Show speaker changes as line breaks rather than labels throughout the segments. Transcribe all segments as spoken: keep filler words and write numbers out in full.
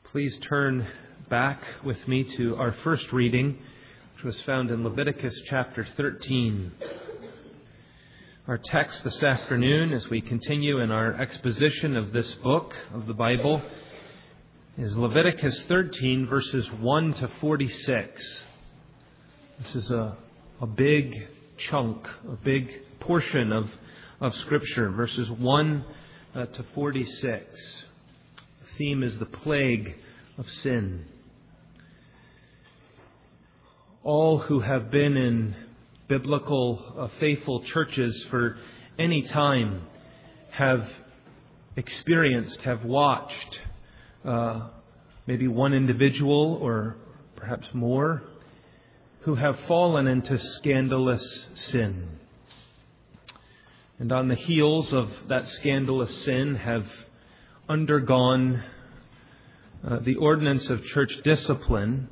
Please turn back with me to our first reading, which was found in Leviticus chapter thirteen. Our text this afternoon, as we continue in our exposition of this book of the Bible, is Leviticus thirteen, verses one to forty-six. This is a, a big chunk, a big portion of, of Scripture, verses one uh, to forty-six. The theme is the plague of sin. All who have been in biblical, uh, faithful churches for any time have experienced, have watched uh, maybe one individual or perhaps more who have fallen into scandalous sin. And on the heels of that scandalous sin have undergone uh, the ordinance of church discipline,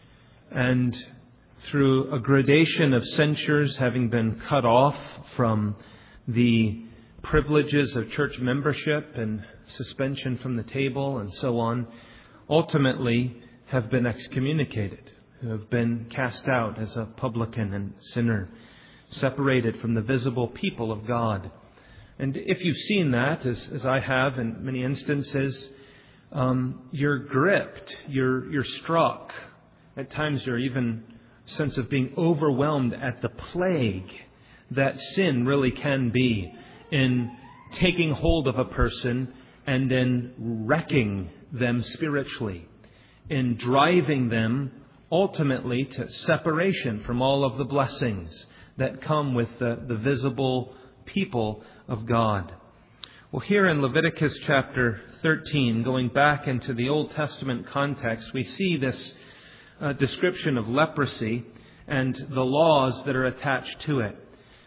and through a gradation of censures, having been cut off from the privileges of church membership and suspension from the table and so on, ultimately have been excommunicated, who have been cast out as a publican and sinner, separated from the visible people of God. And if you've seen that, as, as I have in many instances, um, you're gripped, you're, you're struck. At times you're even sense of being overwhelmed at the plague that sin really can be in taking hold of a person and in wrecking them spiritually, in driving them ultimately to separation from all of the blessings that come with the, the visible people of God. Well, here in Leviticus chapter thirteen, going back into the Old Testament context, we see this uh, description of leprosy and the laws that are attached to it.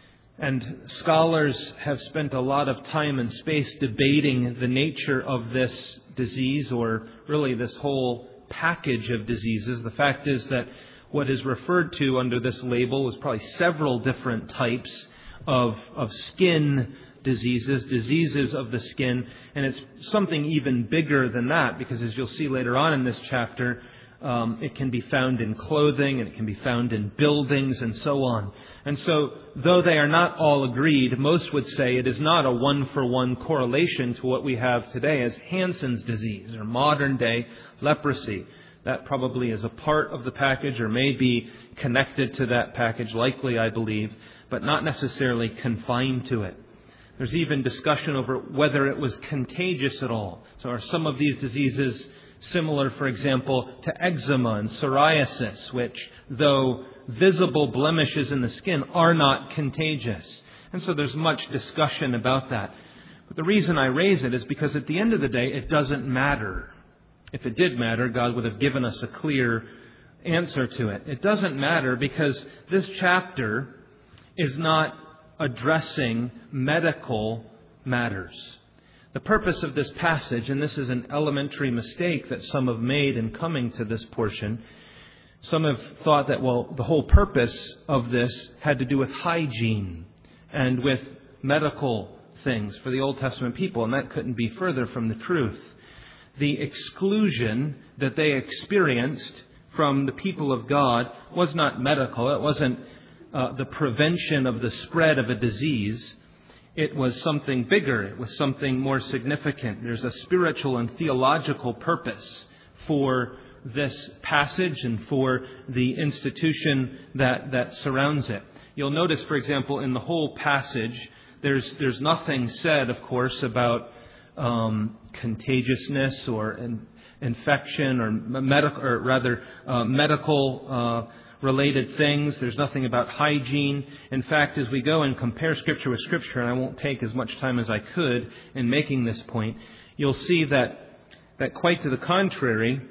And scholars have spent a lot of time and space debating the nature of this disease, or really this whole package of diseases. The fact is that what is referred to under this label is probably several different types of, of skin diseases, diseases of the skin. And it's something even bigger than that, because as you'll see later on in this chapter, um, it can be found in clothing and it can be found in buildings and so on. And so, though they are not all agreed, most would say it is not a one-for-one correlation to what we have today as Hansen's disease or modern-day leprosy. That probably is a part of the package, or may be connected to that package, likely, I believe, but not necessarily confined to it. There's even discussion over whether it was contagious at all. So are some of these diseases similar, for example, to eczema and psoriasis, which, though visible blemishes in the skin, are not contagious? And so there's much discussion about that. But the reason I raise it is because at the end of the day, it doesn't matter. If it did matter, God would have given us a clear answer to it. It doesn't matter because this chapter is not addressing medical matters. The purpose of this passage, and this is an elementary mistake that some have made in coming to this portion, some have thought that, well, the whole purpose of this had to do with hygiene and with medical things for the Old Testament people, and that couldn't be further from the truth. The exclusion that they experienced from the people of God was not medical. It wasn't uh, the prevention of the spread of a disease. It was something bigger. It was something more significant. There's a spiritual and theological purpose for this passage and for the institution that, that surrounds it. You'll notice, for example, in the whole passage, there's there's nothing said, of course, about um, contagiousness or in, infection or medical, or rather uh, medical uh, related things. There's nothing about hygiene. In fact, as we go and compare Scripture with Scripture, and I won't take as much time as I could in making this point, you'll see that that quite to the contrary,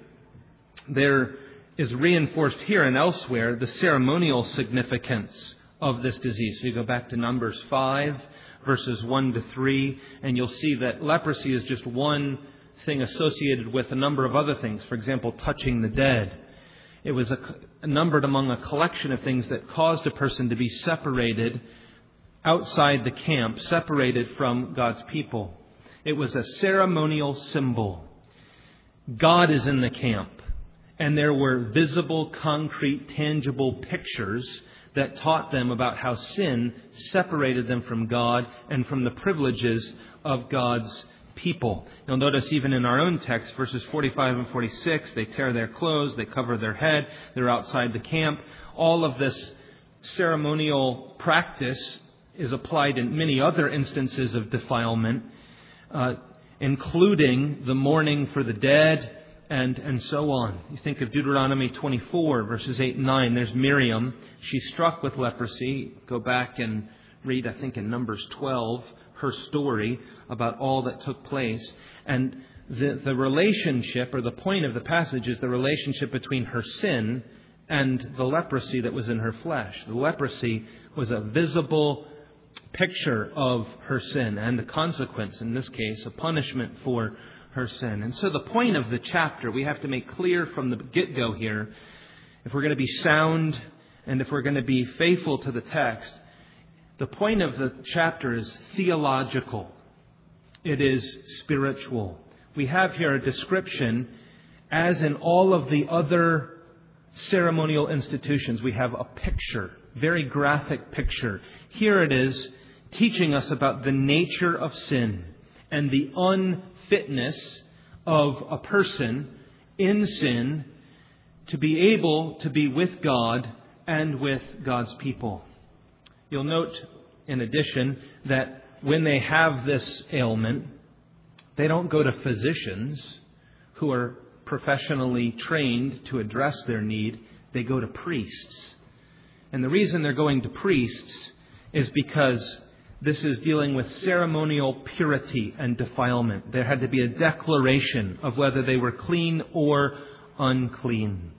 there is reinforced here and elsewhere the ceremonial significance of this disease. So you go back to Numbers five, verses one to three, and you'll see that leprosy is just one thing associated with a number of other things. For example, touching the dead. It was a, numbered among a collection of things that caused a person to be separated outside the camp, separated from God's people. It was a ceremonial symbol. God is in the camp. And there were visible, concrete, tangible pictures that taught them about how sin separated them from God and from the privileges of God's people. You'll notice even in our own text, verses forty-five and forty-six, they tear their clothes, they cover their head, they're outside the camp. All of this ceremonial practice is applied in many other instances of defilement, uh, including the mourning for the dead, and and so on. You think of Deuteronomy twenty-four, verses eight and nine. There's Miriam. She's struck with leprosy. Go back and read, I think, in Numbers twelve, her story about all that took place. And the, the relationship, or the point of the passage, is the relationship between her sin and the leprosy that was in her flesh. The leprosy was a visible picture of her sin and the consequence, in this case, a punishment for her sin. And so the point of the chapter, we have to make clear from the get-go here, if we're going to be sound and if we're going to be faithful to the text, the point of the chapter is theological. It is spiritual. We have here a description, as in all of the other ceremonial institutions, we have a picture, very graphic picture. Here it is, teaching us about the nature of sin and the unfitness of a person in sin to be able to be with God and with God's people. You'll note, in addition, that when they have this ailment, they don't go to physicians who are professionally trained to address their need. They go to priests. And the reason they're going to priests is because this is dealing with ceremonial purity and defilement. There had to be a declaration of whether they were clean or unclean.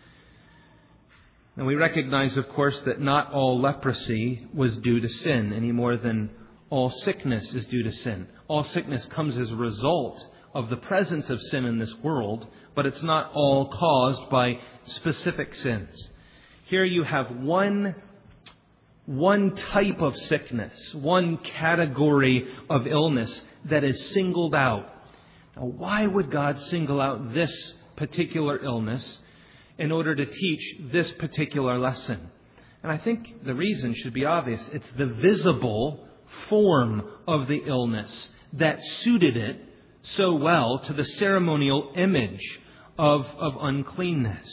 And we recognize, of course, that not all leprosy was due to sin any more than all sickness is due to sin. All sickness comes as a result of the presence of sin in this world, but it's not all caused by specific sins. Here you have one One type of sickness, one category of illness that is singled out. Now, why would God single out this particular illness in order to teach this particular lesson? And I think the reason should be obvious. It's the visible form of the illness that suited it so well to the ceremonial image of, of uncleanness.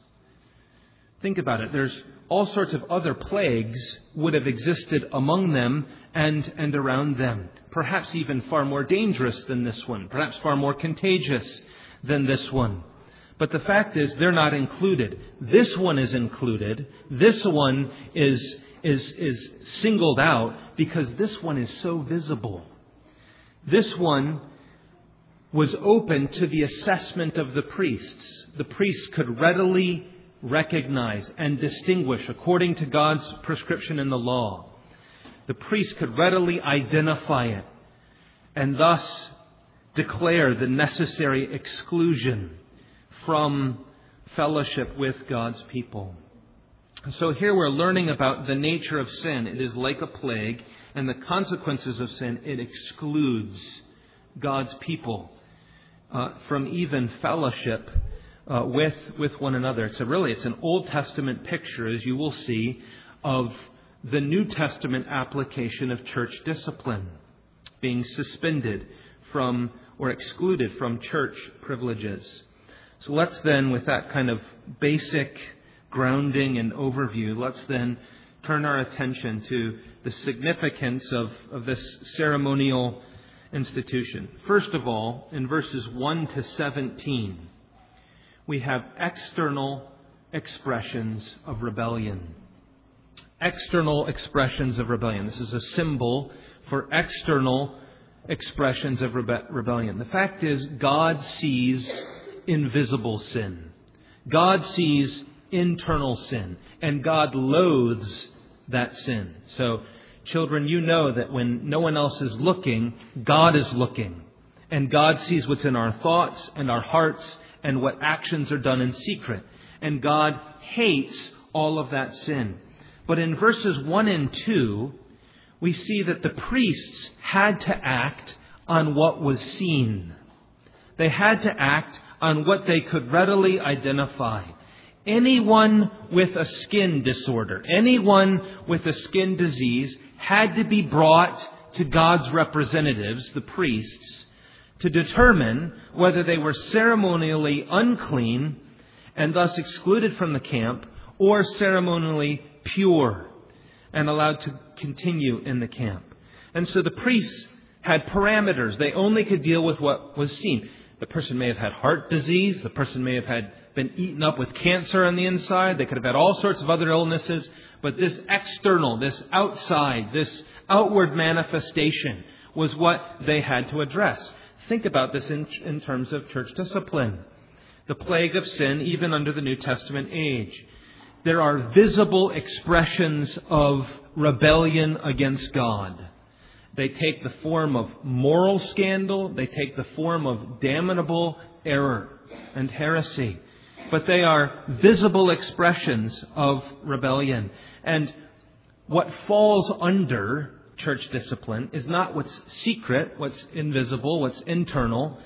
Think about it. There's all sorts of other plagues would have existed among them and, and around them. Perhaps even far more dangerous than this one. Perhaps far more contagious than this one. But the fact is, they're not included. This one is included. This one is, is, is singled out because this one is so visible. This one was open to the assessment of the priests. The priests could readily recognize and distinguish according to God's prescription in the law. The priest could readily identify it and thus declare the necessary exclusion from fellowship with God's people. So here we're learning about the nature of sin. It is like a plague, and the consequences of sin, it excludes God's people uh, from even fellowship Uh, with with one another. It's a really it's an Old Testament picture, as you will see, of the New Testament application of church discipline being suspended from or excluded from church privileges. So let's then, with that kind of basic grounding and overview, let's then turn our attention to the significance of, of this ceremonial institution. First of all, in verses one to seventeen, we have external expressions of rebellion. External expressions of rebellion. This is a symbol for external expressions of rebe- rebellion. The fact is, God sees invisible sin. God sees internal sin. And God loathes that sin. So, children, you know that when no one else is looking, God is looking. And God sees what's in our thoughts and our hearts and what actions are done in secret. And God hates all of that sin. But in verses one and two, we see that the priests had to act on what was seen. They had to act on what they could readily identify. Anyone with a skin disorder, anyone with a skin disease had to be brought to God's representatives, the priests, to determine whether they were ceremonially unclean and thus excluded from the camp, or ceremonially pure and allowed to continue in the camp. And so the priests had parameters. They only could deal with what was seen. The person may have had heart disease. The person may have had been eaten up with cancer on the inside. They could have had all sorts of other illnesses. But this external, this outside, this outward manifestation was what they had to address. Think about this in, in terms of church discipline. The plague of sin, even under the New Testament age. There are visible expressions of rebellion against God. They take the form of moral scandal. They take the form of damnable error and heresy. But they are visible expressions of rebellion. And what falls under church discipline is not what's secret, what's invisible, what's internal,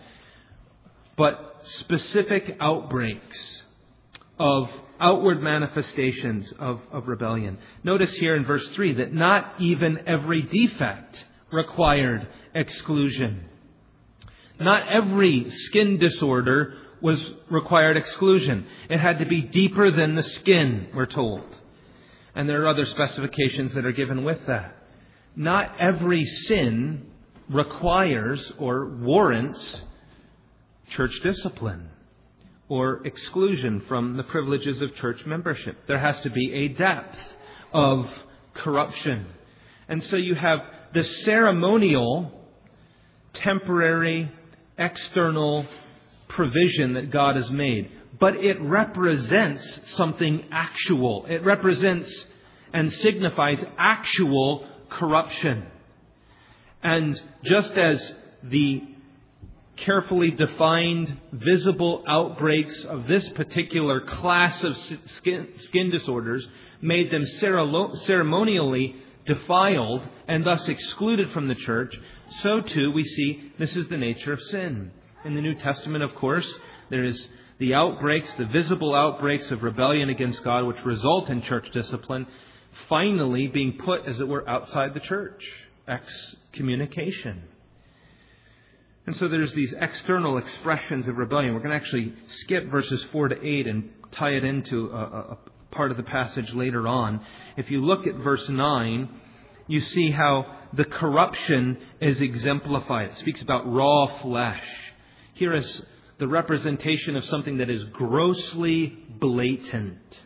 but specific outbreaks of outward manifestations of, of rebellion. Notice here in verse three that not even every defect required exclusion. Not every skin disorder was required exclusion. It had to be deeper than the skin, we're told. And there are other specifications that are given with that. Not every sin requires or warrants church discipline or exclusion from the privileges of church membership. There has to be a depth of corruption. And so you have the ceremonial, temporary, external provision that God has made. But it represents something actual. It represents and signifies actual corruption. And just as the carefully defined, visible outbreaks of this particular class of skin, skin disorders made them ceremonially defiled and thus excluded from the church, so too we see this is the nature of sin. In the New Testament, of course, there is the outbreaks, the visible outbreaks of rebellion against God, which result in church discipline, finally being put, as it were, outside the church. Excommunication. And so there's these external expressions of rebellion. We're going to actually skip verses four to eight and tie it into a, a part of the passage later on. If you look at verse nine, you see how the corruption is exemplified. It speaks about raw flesh. Here is the representation of something that is grossly blatant.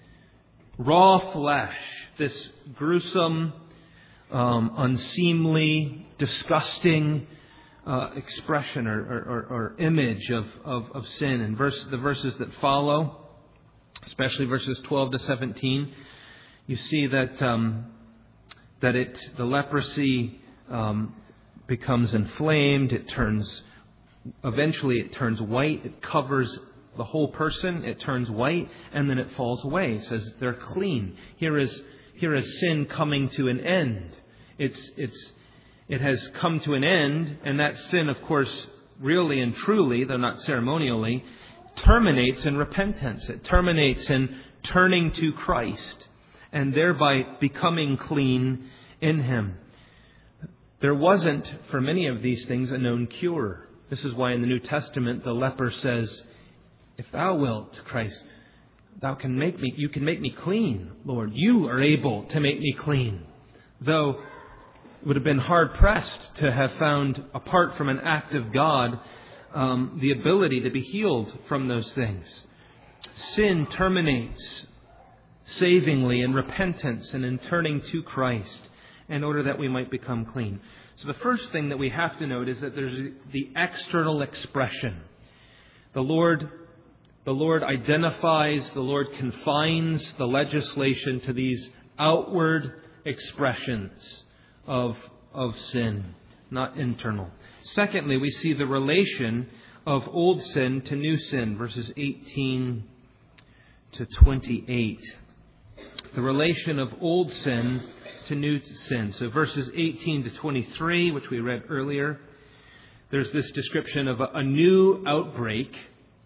Raw flesh, this gruesome, um, unseemly, disgusting uh, expression or, or, or image of, of, of sin. And verse, the verses that follow, especially verses twelve to seventeen, you see that um, that it the leprosy um, becomes inflamed. It turns eventually it turns white. It covers the whole person. It turns white, and then it falls away. It says they're clean. Here is here is sin coming to an end. It's it's it has come to an end, and that sin, of course, really and truly, though not ceremonially, terminates in repentance. It terminates in turning to Christ and thereby becoming clean in Him. There wasn't, for many of these things, a known cure. This is why in the New Testament the leper says, "If thou wilt, Christ, thou can make me, you can make me clean, Lord. You are able to make me clean." Though it would have been hard-pressed to have found, apart from an act of God, Um, the ability to be healed from those things. Sin terminates savingly in repentance and in turning to Christ in order that we might become clean. So the first thing that we have to note is that there's the external expression. The Lord, the Lord identifies, the Lord confines the legislation to these outward expressions of, of sin, not internal. Secondly, we see the relation of old sin to new sin, verses eighteen to twenty-eight. The relation of old sin to new sin. So verses eighteen to twenty-three, which we read earlier, there's this description of a, a new outbreak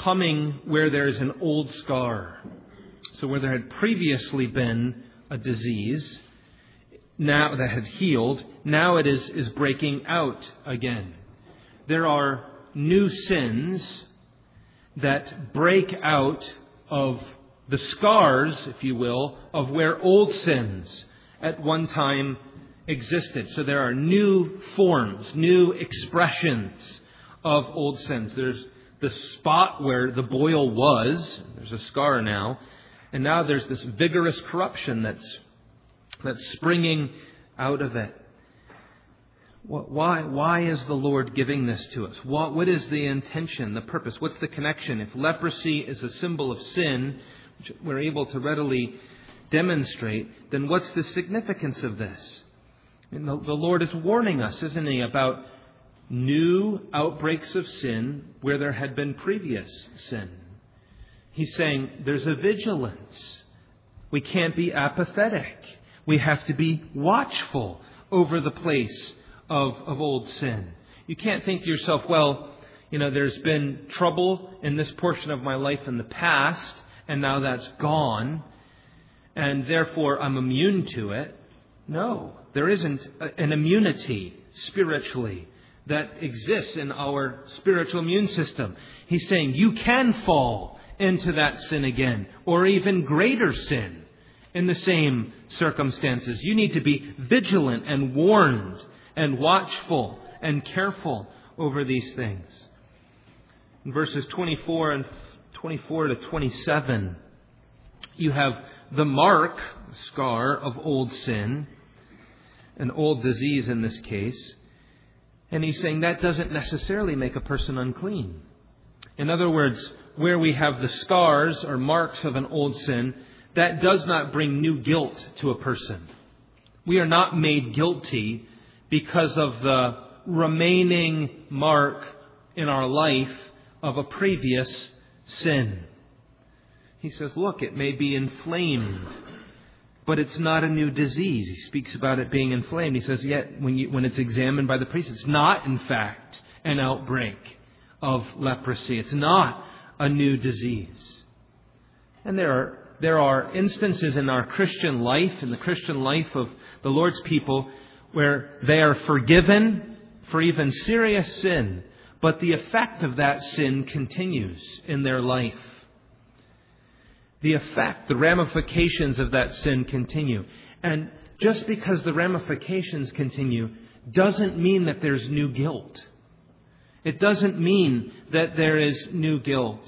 coming where there is an old scar. So where there had previously been a disease, now that had healed, now it is, is breaking out again. There are new sins that break out of the scars, if you will, of where old sins at one time existed. So there are new forms, new expressions of old sins. There's the spot where the boil was. There's a scar now. And now there's this vigorous corruption that's that's springing out of it. Why, why is the Lord giving this to us? What, what is the intention, the purpose? What's the connection? If leprosy is a symbol of sin, which we're able to readily demonstrate, then what's the significance of this? And the, the Lord is warning us, isn't He, about new outbreaks of sin where there had been previous sin. He's saying there's a vigilance. We can't be apathetic. We have to be watchful over the place of, of old sin. You can't think to yourself, well, you know, there's been trouble in this portion of my life in the past, and now that's gone, and therefore I'm immune to it. No, there isn't an immunity spiritually that exists in our spiritual immune system. He's saying you can fall into that sin again, or even greater sin in the same circumstances. You need to be vigilant and warned and watchful and careful over these things. In verses twenty-four and twenty-four to twenty-seven, you have the mark, scar of old sin, an old disease in this case. And he's saying that doesn't necessarily make a person unclean. In other words, where we have the scars or marks of an old sin, that does not bring new guilt to a person. We are not made guilty because of the remaining mark in our life of a previous sin. He says, look, it may be inflamed, but it's not a new disease. He speaks about it being inflamed. He says, yet when you, when it's examined by the priest, it's not, in fact, an outbreak of leprosy. It's not a new disease. And there are there are instances in our Christian life, in the Christian life of the Lord's people, where they are forgiven for even serious sin, but the effect of that sin continues in their life. The effect, the ramifications of that sin continue. And just because the ramifications continue doesn't mean that there's new guilt. It doesn't mean that there is new guilt.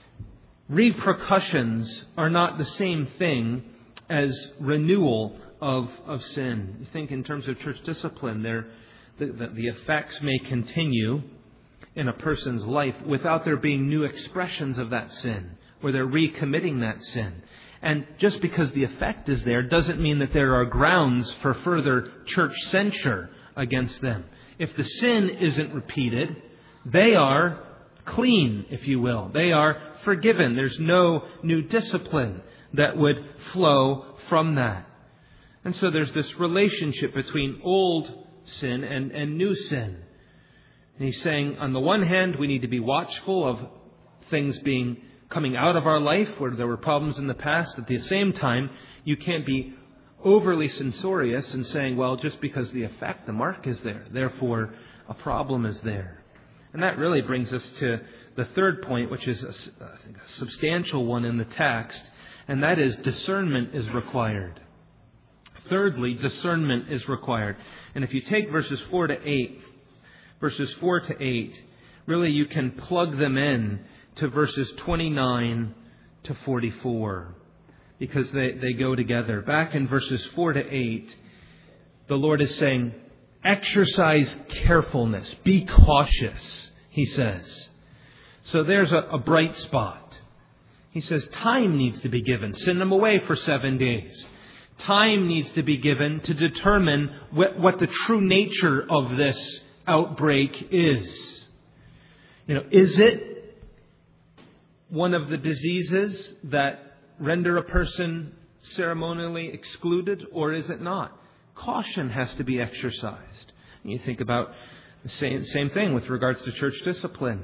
Repercussions are not the same thing as renewal of, of sin. You think in terms of church discipline, there, the, the, the effects may continue in a person's life without there being new expressions of that sin, where they're recommitting that sin. And just because the effect is there doesn't mean that there are grounds for further church censure against them. If the sin isn't repeated, they are clean, if you will. They are forgiven. There's no new discipline that would flow from that. And so there's this relationship between old sin and, and new sin. And he's saying, on the one hand, we need to be watchful of things being coming out of our life where there were problems in the past. At the same time, you can't be overly censorious and saying, well, just because the effect, the mark is there, therefore a problem is there. And that really brings us to the third point, which is a, I think, a substantial one in the text, and that is discernment is required. Thirdly, discernment is required. And if you take verses four to eight, verses four to eight, really you can plug them in to verses twenty-nine to forty-four, because they, they go together. Back in verses four to eight, the Lord is saying, exercise carefulness, be cautious, He says. So there's a, a bright spot. He says time needs to be given. Send them away for seven days. Time needs to be given to determine what, what the true nature of this outbreak is. You know, is it one of the diseases that render a person ceremonially excluded, or is it not? Caution has to be exercised. You think about the same, same thing with regards to church discipline.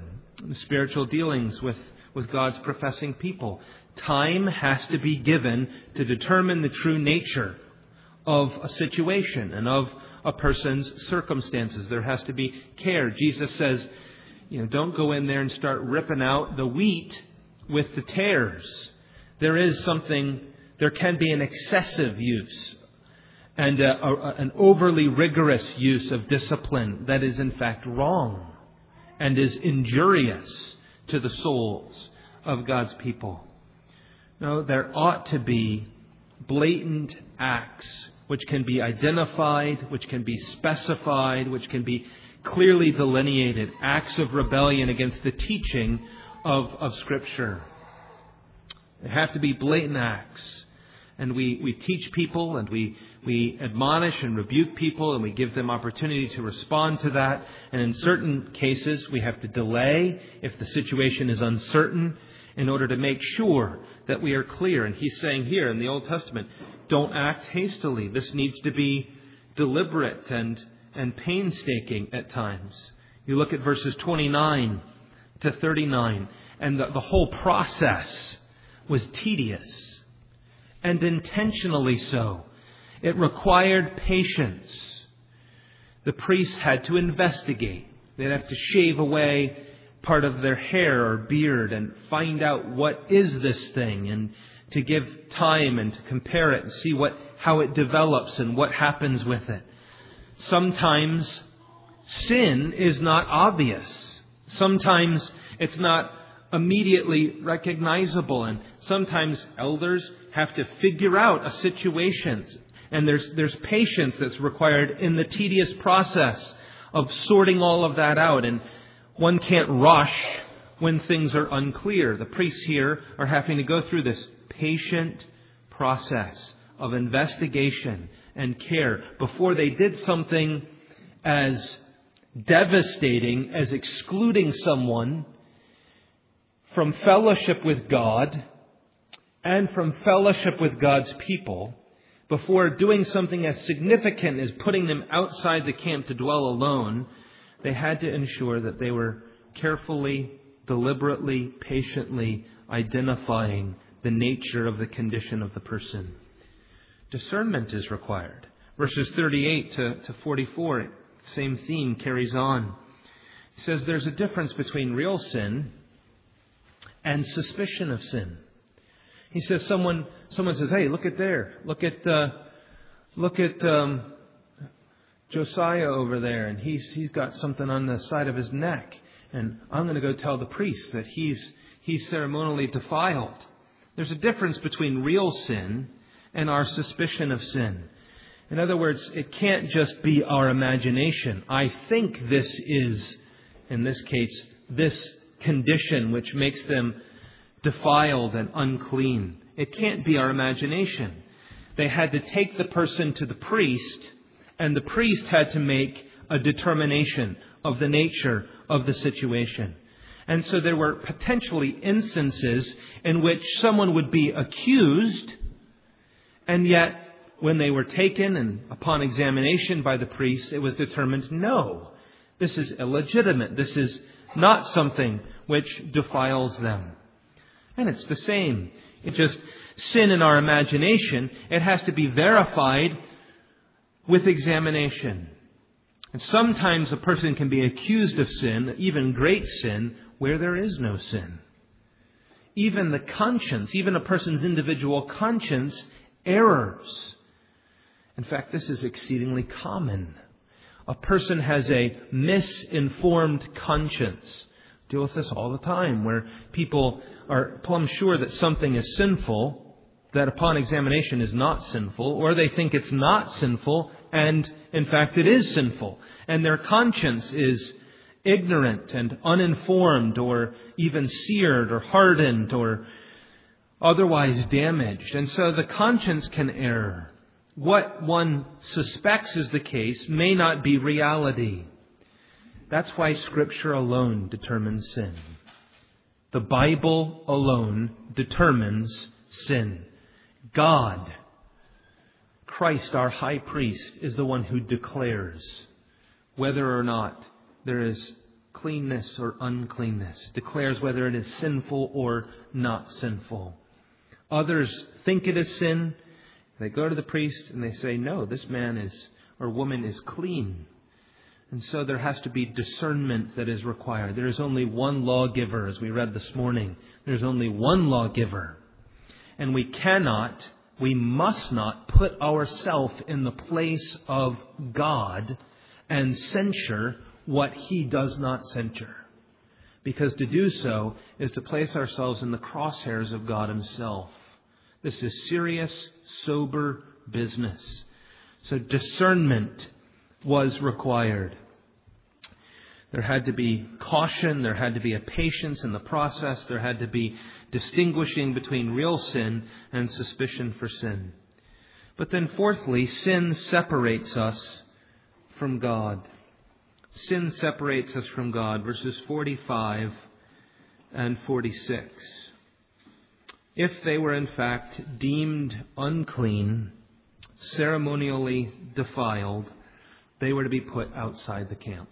the spiritual dealings with, with God's professing people. Time has to be given to determine the true nature of a situation and of a person's circumstances. There has to be care. Jesus says, you know, don't go in there and start ripping out the wheat with the tares. There is something, there can be an excessive use and a, a, an overly rigorous use of discipline that is in fact wrong and is injurious to the souls of God's people. No, there ought to be blatant acts which can be identified, which can be specified, which can be clearly delineated, acts of rebellion against the teaching of, of Scripture. There have to be blatant acts. And we, we teach people and we, we admonish and rebuke people and we give them opportunity to respond to that. And in certain cases, we have to delay if the situation is uncertain in order to make sure that we are clear. And he's saying here in the Old Testament, don't act hastily. This needs to be deliberate and, and painstaking at times. You look at verses twenty-nine to thirty-nine, and the, the whole process was tedious and intentionally so. It required patience. The priests had to investigate. They'd have to shave away part of their hair or beard and find out what is this thing, and to give time and to compare it and see what how it develops and what happens with it. Sometimes sin is not obvious. Sometimes it's not immediately recognizable, and sometimes elders have to figure out a situation, and there's there's patience that's required in the tedious process of sorting all of that out. And one can't rush when things are unclear. The priests here are having to go through this patient process of investigation and care before they did something as devastating as excluding someone from fellowship with God and from fellowship with God's people, before doing something as significant as putting them outside the camp to dwell alone. They had to ensure that they were carefully, deliberately, patiently identifying the nature of the condition of the person. Discernment is required. Verses thirty-eight to, to forty-four, same theme carries on. It says there's a difference between real sin and suspicion of sin. He says someone someone says, "Hey, look at there, look at uh, look at um, Josiah over there, and he's he's got something on the side of his neck, and I'm going to go tell the priest that he's he's ceremonially defiled." There's a difference between real sin and our suspicion of sin. In other words, it can't just be our imagination. I think this is, in this case, this condition which makes them defiled and unclean. It can't be our imagination. They had to take the person to the priest, and the priest had to make a determination of the nature of the situation. And so there were potentially instances in which someone would be accused, and yet when they were taken and upon examination by the priest, it was determined, no, this is illegitimate. This is not something which defiles them. And it's the same. It just sin in our imagination. It has to be verified with examination. And sometimes a person can be accused of sin, even great sin, where there is no sin. Even the conscience, even a person's individual conscience, errors. In fact, this is exceedingly common. A person has a misinformed conscience. Deal with this all the time, where people are plumb sure that something is sinful, that upon examination is not sinful, or they think it's not sinful, and in fact it is sinful. And their conscience is ignorant and uninformed, or even seared or hardened or otherwise damaged. And so the conscience can err. What one suspects is the case may not be reality. That's why Scripture alone determines sin. The Bible alone determines sin. God, Christ, our high priest, is the one who declares whether or not there is cleanness or uncleanness, declares whether it is sinful or not sinful. Others think it is sin. They go to the priest and they say, no, this man is or woman is clean. And so there has to be discernment that is required. There is only one lawgiver, as we read this morning. There's only one lawgiver. And we cannot, we must not put ourselves in the place of God and censure what He does not censure. Because to do so is to place ourselves in the crosshairs of God Himself. This is serious, sober business. So discernment was required. There had to be caution, there had to be a patience in the process, there had to be distinguishing between real sin and suspicion for sin. But then fourthly, sin separates us from God. Sin separates us from God, verses forty-five and forty-six. If they were in fact deemed unclean, ceremonially defiled, they were to be put outside the camp.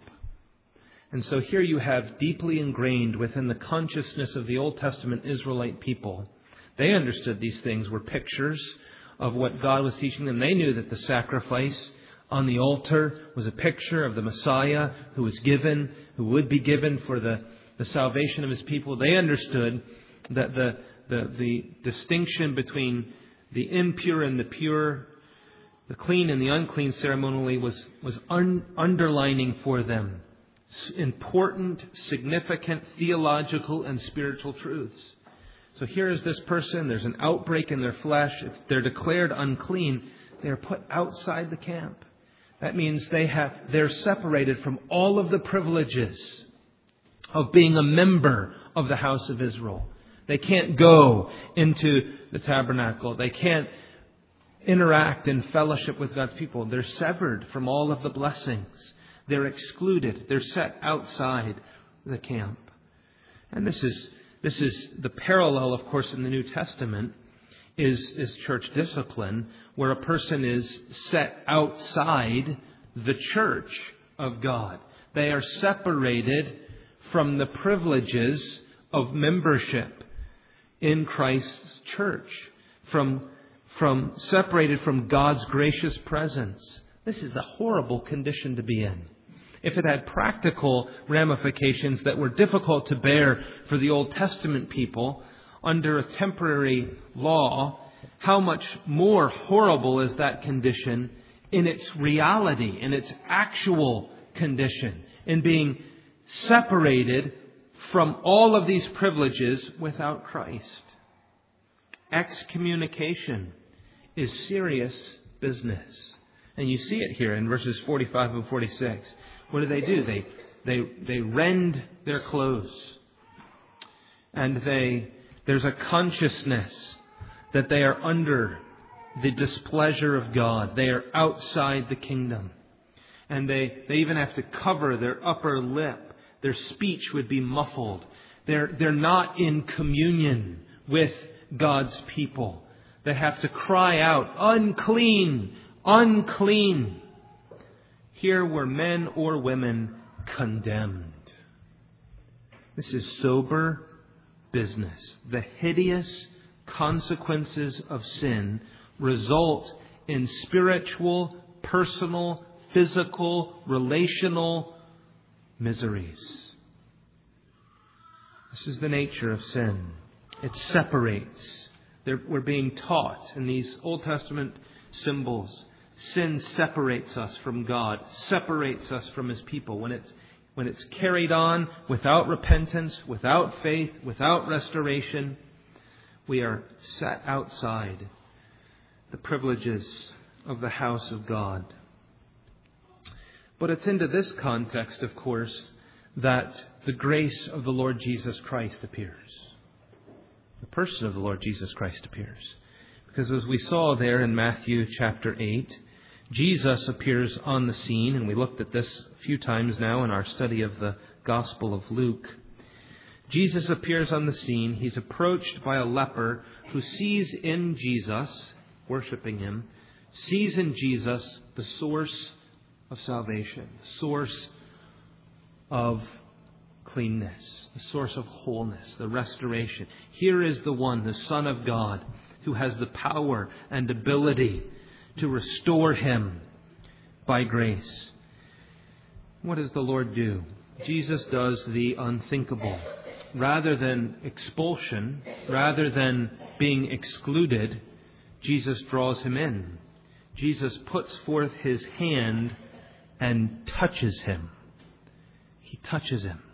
And so here you have deeply ingrained within the consciousness of the Old Testament Israelite people. They understood these things were pictures of what God was teaching them. They knew that the sacrifice on the altar was a picture of the Messiah who was given, who would be given for the, the salvation of His people. They understood that the, the, the distinction between the impure and the pure, the clean and the unclean ceremonially was, was un, underlining for them important, significant theological and spiritual truths. So here is this person, there's an outbreak in their flesh, it's, they're declared unclean, they're put outside the camp. That means they have, they're separated from all of the privileges of being a member of the house of Israel. They can't go into the tabernacle. They can't interact in fellowship with God's people. They're severed from all of the blessings. They're excluded. They're set outside the camp. And this is this is the parallel, of course, in the New Testament is, is church discipline, where a person is set outside the church of God. They are separated from the privileges of membership in Christ's church, from, from separated from God's gracious presence. This is a horrible condition to be in. If it had practical ramifications that were difficult to bear for the Old Testament people under a temporary law, how much more horrible is that condition in its reality, in its actual condition, in being separated from all of these privileges without Christ. Excommunication is serious business. And you see it here in verses forty-five and forty-six. What do they do? They they they rend their clothes. And they there's a consciousness that they are under the displeasure of God. They are outside the kingdom. And they, they even have to cover their upper lip. Their speech would be muffled. They're they're not in communion with God's people. They have to cry out, unclean, unclean. Here were men or women condemned. This is sober business. The hideous consequences of sin result in spiritual, personal, physical, relational miseries. This is the nature of sin. It separates. They're, we're being taught in these Old Testament symbols. Sin separates us from God, separates us from His people. When it's, when it's carried on without repentance, without faith, without restoration, we are set outside the privileges of the house of God. But it's into this context, of course, that the grace of the Lord Jesus Christ appears. The person of the Lord Jesus Christ appears. Because as we saw there in Matthew chapter eight, Jesus appears on the scene, and we looked at this a few times now in our study of the Gospel of Luke. Jesus appears on the scene. He's approached by a leper who sees in Jesus, worshiping Him, sees in Jesus the source of salvation, the source of cleanness, the source of wholeness, the restoration. Here is the one, the Son of God, who has the power and ability to restore him by grace. What does the Lord do? Jesus does the unthinkable. Rather than expulsion, rather than being excluded, Jesus draws him in. Jesus puts forth his hand and touches him. He touches him.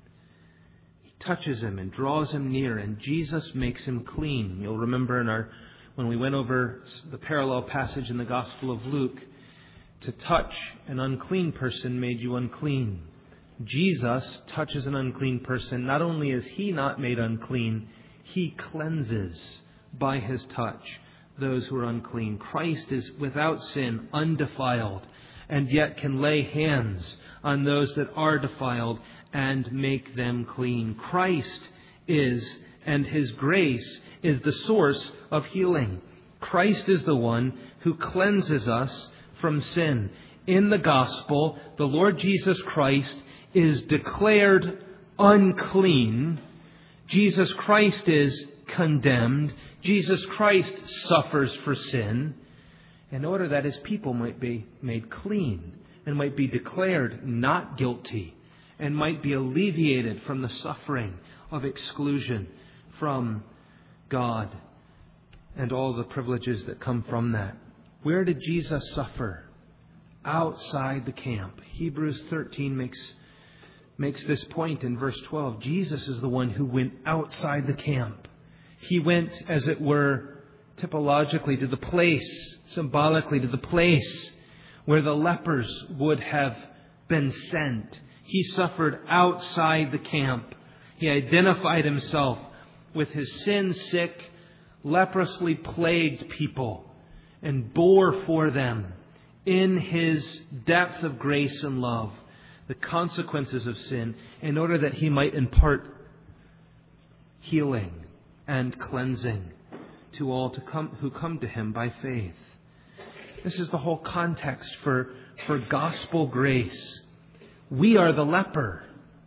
He touches him and draws him near, and Jesus makes him clean. You'll remember in our when we went over the parallel passage in the Gospel of Luke, to touch an unclean person made you unclean. Jesus touches an unclean person. Not only is he not made unclean, he cleanses by his touch those who are unclean. Christ is without sin, undefiled, and yet can lay hands on those that are defiled and make them clean. Christ is, and his grace is the source of healing. Christ is the one who cleanses us from sin. In the gospel, the Lord Jesus Christ is declared unclean. Jesus Christ is condemned. Jesus Christ suffers for sin in order that his people might be made clean and might be declared not guilty and might be alleviated from the suffering of exclusion from God and all the privileges that come from that. Where did Jesus suffer? Outside the camp. Hebrews thirteen makes makes this point in verse twelve. Jesus is the one who went outside the camp. He went, as it were, typologically to the place, symbolically to the place where the lepers would have been sent. He suffered outside the camp. He identified himself with his sin-sick, leprously plagued people and bore for them in his depth of grace and love the consequences of sin in order that he might impart healing and cleansing to all to come who come to him by faith. This is the whole context for, for gospel grace. We are the leper.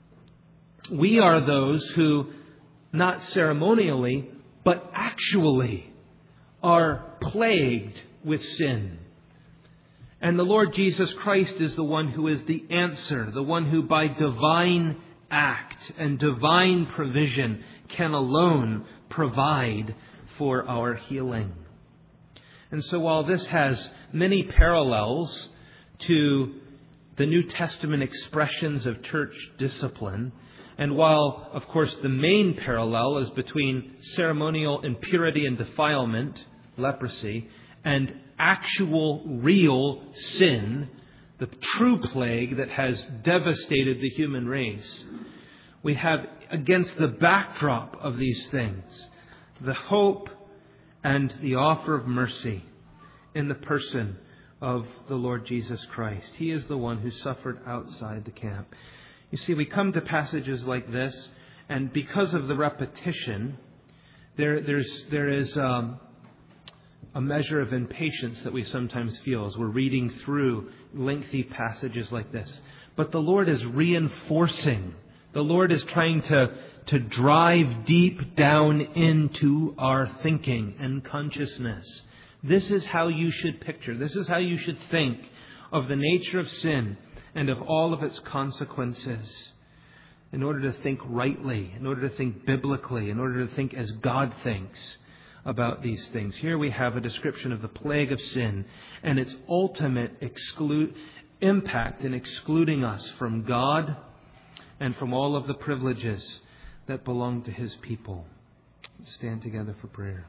We are those who, not ceremonially, but actually are plagued with sin. And the Lord Jesus Christ is the one who is the answer, the one who by divine act and divine provision can alone provide for our healing. And so while this has many parallels to the New Testament expressions of church discipline, and while, of course, the main parallel is between ceremonial impurity and defilement, leprosy, and actual, real sin, the true plague that has devastated the human race, we have, against the backdrop of these things, the hope and the offer of mercy in the person of the Lord Jesus Christ. He is the one who suffered outside the camp. You see, we come to passages like this, and because of the repetition, there, there's, there is um, a measure of impatience that we sometimes feel as we're reading through lengthy passages like this. But the Lord is reinforcing. The Lord is trying to, to drive deep down into our thinking and consciousness. This is how you should picture, this is how you should think of the nature of sin and of all of its consequences, in order to think rightly, in order to think biblically, in order to think as God thinks about these things. Here we have a description of the plague of sin and its ultimate exclude, impact in excluding us from God and from all of the privileges that belong to his people. Let's stand together for prayer.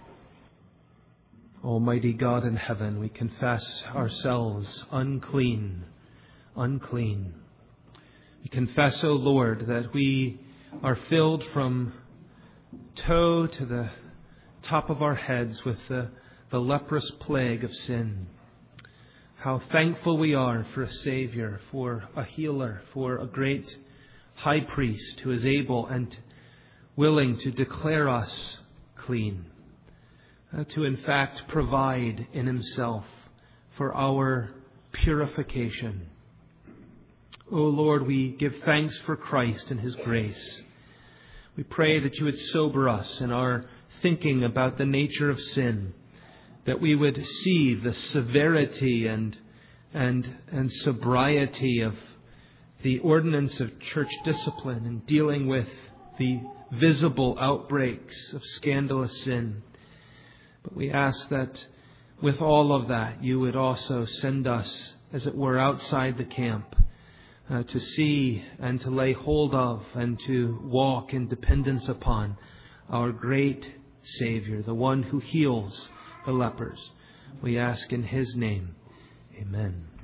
Almighty God in heaven, we confess ourselves unclean, unclean. We confess, O Lord, that we are filled from toe to the top of our heads with the, the leprous plague of sin. How thankful we are for a Savior, for a healer, for a great high priest who is able and willing to declare us clean, uh, to in fact provide in himself for our purification. O Lord, we give thanks for Christ and His grace. We pray that you would sober us in our thinking about the nature of sin, that we would see the severity and and and sobriety of the ordinance of church discipline in dealing with the visible outbreaks of scandalous sin. But we ask that with all of that, you would also send us, as it were, outside the camp uh, to see and to lay hold of and to walk in dependence upon our great Savior, the one who heals the lepers. We ask in His name. Amen.